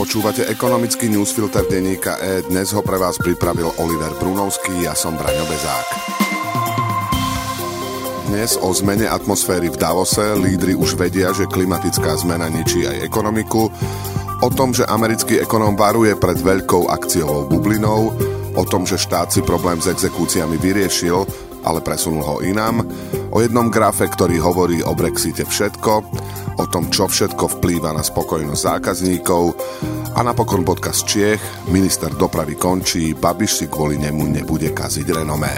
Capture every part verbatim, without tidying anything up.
Počúvate ekonomický newsfilter denníka E. Dnes ho pre vás pripravil Oliver Brunovský, ja som Braňo Bezák. Dnes o zmene atmosféry v Davose. Lídri už vedia, že klimatická zmena ničí aj ekonomiku. O tom, že americký ekonóm varuje pred veľkou akciovou bublinou. O tom, že štát si problém s exekúciami vyriešil, ale presunul ho inám. O jednom grafe, ktorý hovorí o Brexite všetko. O tom, čo všetko vplýva na spokojnosť zákazníkov. A napokon podcast Čiech. Minister dopravy končí, Babiš si kvôli nemu nebude kaziť renomé.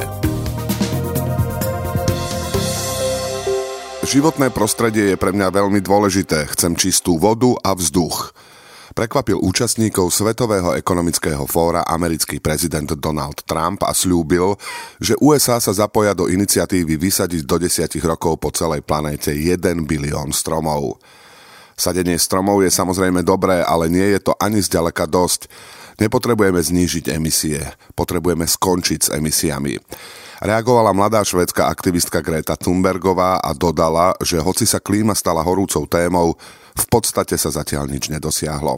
Životné prostredie je pre mňa veľmi dôležité. Chcem čistú vodu a vzduch. Prekvapil účastníkov Svetového ekonomického fóra americký prezident Donald Trump a sľúbil, že ú es á sa zapoja do iniciatívy vysadiť do desiatich rokov po celej planéte jeden bilión stromov. Sadenie stromov je samozrejme dobré, ale nie je to ani zďaleka dosť. Nepotrebujeme znížiť emisie, potrebujeme skončiť s emisiami. Reagovala mladá švédska aktivistka Greta Thunbergová a dodala, že hoci sa klíma stala horúcou témou, v podstate sa zatiaľ nič nedosiahlo.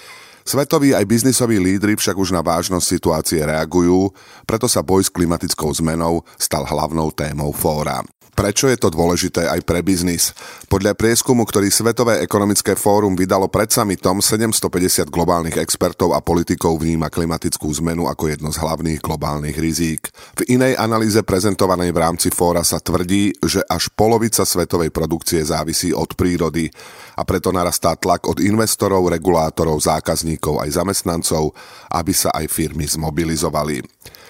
Svetoví aj biznisoví lídri však už na vážnosť situácie reagujú, preto sa boj s klimatickou zmenou stal hlavnou témou fóra. Prečo je to dôležité aj pre biznis? Podľa prieskumu, ktorý Svetové ekonomické fórum vydalo pred summitom, sedemstopäťdesiat globálnych expertov a politikov vníma klimatickú zmenu ako jedno z hlavných globálnych rizík. V inej analýze prezentovanej v rámci fóra sa tvrdí, že až polovica svetovej produkcie závisí od prírody a preto narastá tlak od investorov, regulátorov, zákazníkov aj zamestnancov, aby sa aj firmy zmobilizovali.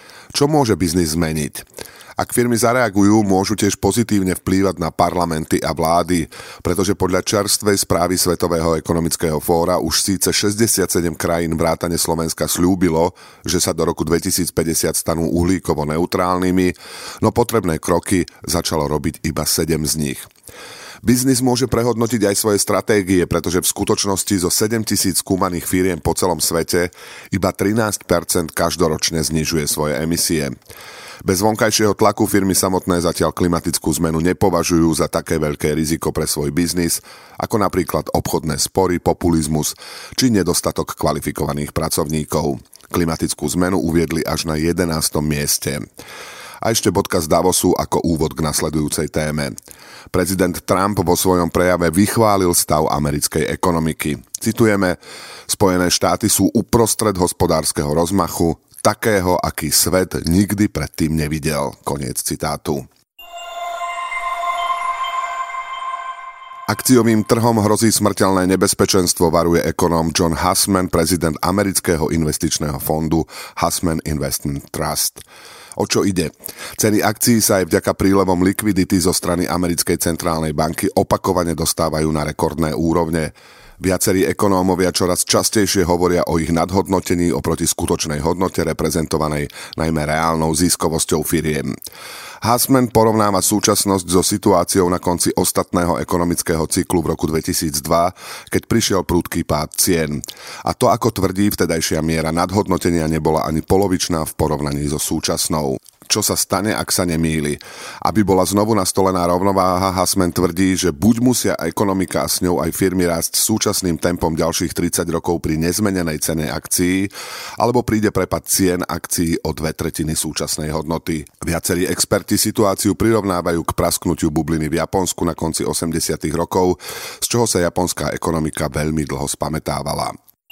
Čo môže biznis zmeniť? Ak firmy zareagujú, môžu tiež pozitívne vplývať na parlamenty a vlády, pretože podľa čerstvej správy Svetového ekonomického fóra už síce šesťdesiatsedem krajín vrátane Slovenska sľúbilo, že sa do roku dvetisícpäťdesiat stanú uhlíkovo neutrálnymi, no potrebné kroky začalo robiť iba sedem z nich. Biznis môže prehodnotiť aj svoje stratégie, pretože v skutočnosti zo sedemtisíc skúmaných firiem po celom svete iba trinásť percent každoročne znižuje svoje emisie. Bez vonkajšieho tlaku firmy samotné zatiaľ klimatickú zmenu nepovažujú za také veľké riziko pre svoj biznis, ako napríklad obchodné spory, populizmus či nedostatok kvalifikovaných pracovníkov. Klimatickú zmenu uviedli až na jedenástom mieste. A ešte bodka z Davosu ako úvod k nasledujúcej téme. Prezident Trump vo svojom prejave vychválil stav americkej ekonomiky. Citujeme: Spojené štáty sú uprostred hospodárskeho rozmachu, takého, aký svet nikdy predtým nevidel. Koniec citátu. Akciovým trhom hrozí smrteľné nebezpečenstvo, varuje ekonóm John Hussman, prezident amerického investičného fondu Hussman Investment Trust. O čo ide? Ceny akcií sa aj vďaka prílevom likvidity zo strany americkej centrálnej banky opakovane dostávajú na rekordné úrovne. Viacerí ekonómovia čoraz častejšie hovoria o ich nadhodnotení oproti skutočnej hodnote reprezentovanej najmä reálnou ziskovosťou firiem. Hussman porovnáva súčasnosť so situáciou na konci ostatného ekonomického cyklu v roku dvetisícdva, keď prišiel prudký pád cien. A to, ako tvrdí, vtedajšia miera nadhodnotenia nebola ani polovičná v porovnaní so súčasnou. Čo sa stane, ak sa nemýli? Aby bola znovu nastolená rovnováha, Hussman tvrdí, že buď musia ekonomika a s ňou aj firmy rásť súčasným tempom ďalších tridsať rokov pri nezmenenej cene akcií, alebo príde prepad cien akcií o dve tretiny súčasnej hodnoty. Viacerí experti situáciu prirovnávajú k prasknutiu bubliny v Japonsku na konci osemdesiatych rokov, z čoho sa japonská ekonomika veľmi dlho spamätávala.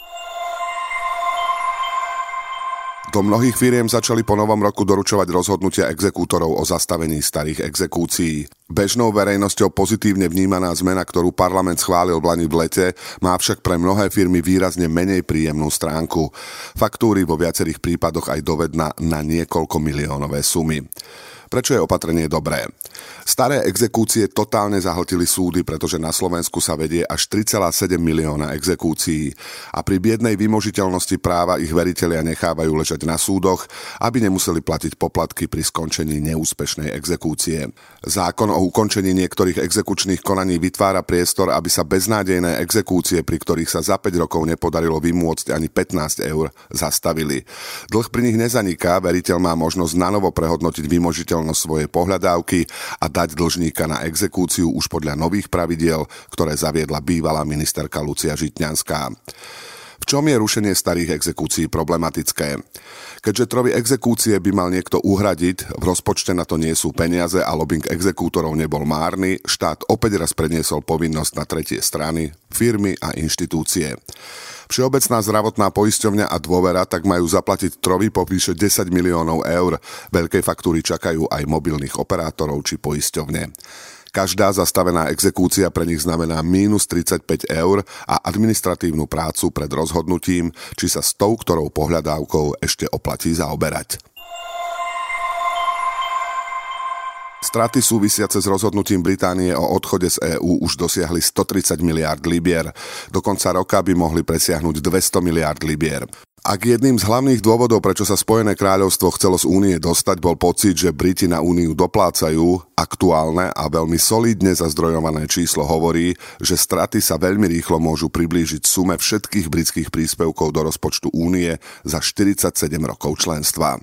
Do mnohých firiem začali po novom roku doručovať rozhodnutia exekútorov o zastavení starých exekúcií. Bežnou verejnosťou pozitívne vnímaná zmena, ktorú parlament schválil v lani v lete, má však pre mnohé firmy výrazne menej príjemnú stránku. Faktúry vo viacerých prípadoch aj dovedná na niekoľko miliónové sumy. Prečo je opatrenie dobré? Staré exekúcie totálne zahltili súdy, pretože na Slovensku sa vedie až tri celé sedem milióna exekúcií a pri biednej vymožiteľnosti práva ich veritelia nechávajú ležať na súdoch, aby nemuseli platiť poplatky pri skončení neúspešnej exekúcie. Zákon o ukončení niektorých exekučných konaní vytvára priestor, aby sa beznádejné exekúcie, pri ktorých sa za päť rokov nepodarilo vymôcť ani pätnásť eur, zastavili. Dlh pri nich nezaniká, veriteľ má možnosť nanovo prehodnotiť vymožiteľnosť svojej pohľadávky a dať dlžníka na exekúciu už podľa nových pravidiel, ktoré zaviedla bývalá ministerka Lucia Žitňanská. V čom je rušenie starých exekúcií problematické? Keďže trovy exekúcie by mal niekto uhradiť, v rozpočte na to nie sú peniaze a lobbying exekútorov nebol márny, štát opäť raz predniesol povinnosť na tretie strany, firmy a inštitúcie. Všeobecná zdravotná poisťovňa a Dôvera tak majú zaplatiť trovy po vyše desať miliónov eur. Veľké faktúry čakajú aj mobilných operátorov či poisťovne. Každá zastavená exekúcia pre nich znamená mínus tridsaťpäť eur a administratívnu prácu pred rozhodnutím, či sa s tou ktorou pohľadávkou ešte oplatí zaoberať. Straty súvisiace s rozhodnutím Británie o odchode z EÚ už dosiahli stotridsať miliárd libier. Do konca roka by mohli presiahnuť dvesto miliárd libier. Ak jedným z hlavných dôvodov, prečo sa Spojené kráľovstvo chcelo z únie dostať, bol pocit, že Briti na úniu doplácajú, aktuálne a veľmi solídne zazdrojované číslo hovorí, že straty sa veľmi rýchlo môžu priblížiť sume všetkých britských príspevkov do rozpočtu únie za štyridsaťsedem rokov členstva.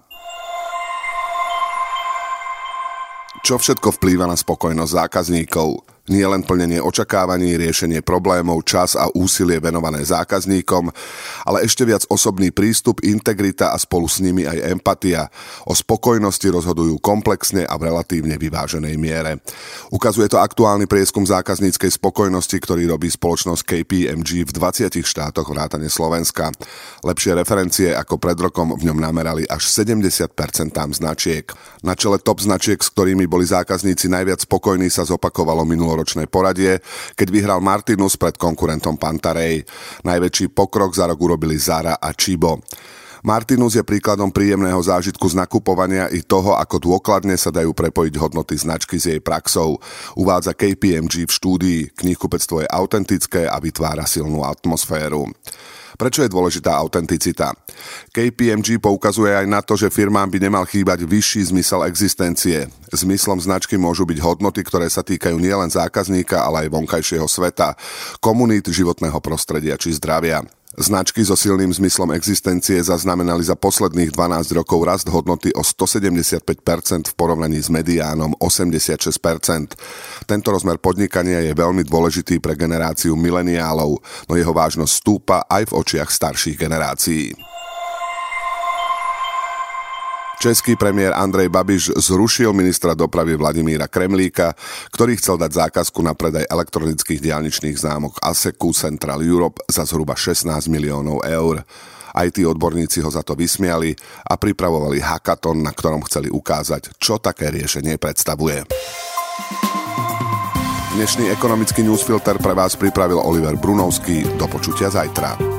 Čo všetko vplýva na spokojnosť zákazníkov? Nie len plnenie očakávaní, riešenie problémov, čas a úsilie venované zákazníkom, ale ešte viac osobný prístup, integrita a spolu s nimi aj empatia. O spokojnosti rozhodujú komplexne a v relatívne vyváženej miere. Ukazuje to aktuálny prieskum zákazníckej spokojnosti, ktorý robí spoločnosť K P M G v dvadsiatich štátoch vrátane Slovenska. Lepšie referencie ako pred rokom v ňom namerali až sedemdesiat percent tam značiek. Na čele top značiek, s ktorými boli zákazníci najviac spokojní, sa zopakovalo minulo ročné poradie, keď vyhral Martinus pred konkurentom Pantarej. Najväčší pokrok za rok urobili Zara a Chibo. Martinus je príkladom príjemného zážitku z nakupovania i toho, ako dôkladne sa dajú prepojiť hodnoty značky s jej praxou. Uvádza K P M G v štúdii, knihkupectvo je autentické a vytvára silnú atmosféru. Prečo je dôležitá autenticita? K P M G poukazuje aj na to, že firmám by nemal chýbať vyšší zmysel existencie. Zmyslom značky môžu byť hodnoty, ktoré sa týkajú nielen zákazníka, ale aj vonkajšieho sveta, komunít, životného prostredia či zdravia. Značky so silným zmyslom existencie zaznamenali za posledných dvanásť rokov rast hodnoty o stosedemdesiatpäť percent v porovnaní s mediánom osemdesiatšesť percent. Tento rozmer podnikania je veľmi dôležitý pre generáciu mileniálov, no jeho vážnosť stúpa aj v očiach starších generácií. Český premiér Andrej Babiš zrušil ministra dopravy Vladimíra Kremlíka, ktorý chcel dať zákazku na predaj elektronických diaľničných známok ASECu Central Europe za zhruba šestnásť miliónov eur. Aj tí odborníci ho za to vysmiali a pripravovali hackathon, na ktorom chceli ukázať, čo také riešenie predstavuje. Dnešný ekonomický newsfilter pre vás pripravil Oliver Brunovský. Do počutia zajtra.